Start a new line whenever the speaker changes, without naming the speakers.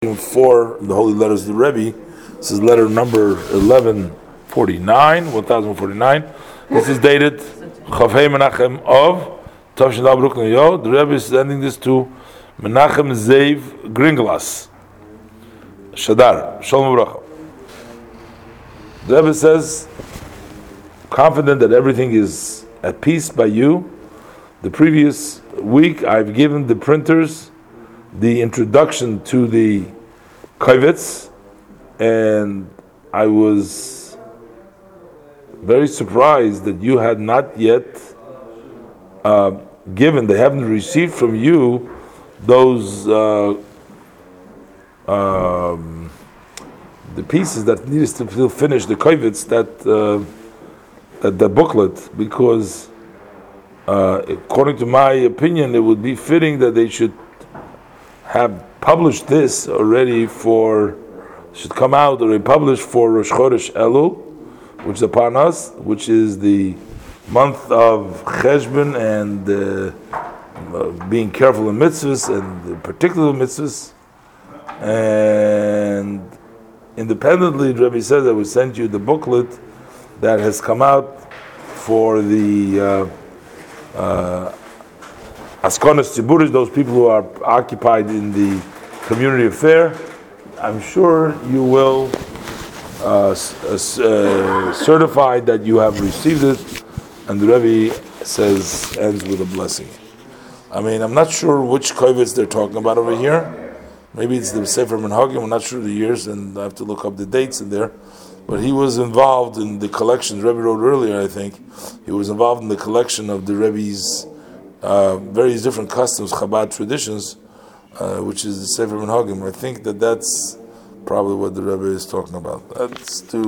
4 in the Holy Letters of the Rebbe. This is letter number 1049. This is dated Chavhei Menachem of Tavshin Dal Brooklyn Yo. The Rebbe is sending this to Menachem Zev Gringlas Shadar Shalom Uvracha. The Rebbe says, confident that everything is at peace by you. The previous week I've given the printers the introduction to the Kavitz, and I was very surprised that you had not yet given, they haven't received from you those the pieces that needed to finish the Kavitz, that booklet, because according to my opinion it would be fitting that they should have published this already should come out already published for Rosh Chodesh Elul, which is upon us, which is the month of Cheshbon and being careful in mitzvahs and particular mitzvahs. And independently, the Rebbe says that we sent you the booklet that has come out for the Askonas Tziburis, those people who are occupied in the community affair. I'm sure you will certify that you have received it, and the Rebbe says, ends with a blessing. I mean, I'm not sure which Kavitz they're talking about over here. Maybe it's the Sefer Menhagim, I'm not sure the years, and I have to look up the dates in there. But he was involved in the collection, the Rebbe wrote earlier, I think. He was involved in the collection of the Rebbe's various different customs, Chabad traditions, which is the Sefer Menhagim. I think that's probably what the Rebbe is talking about. That's to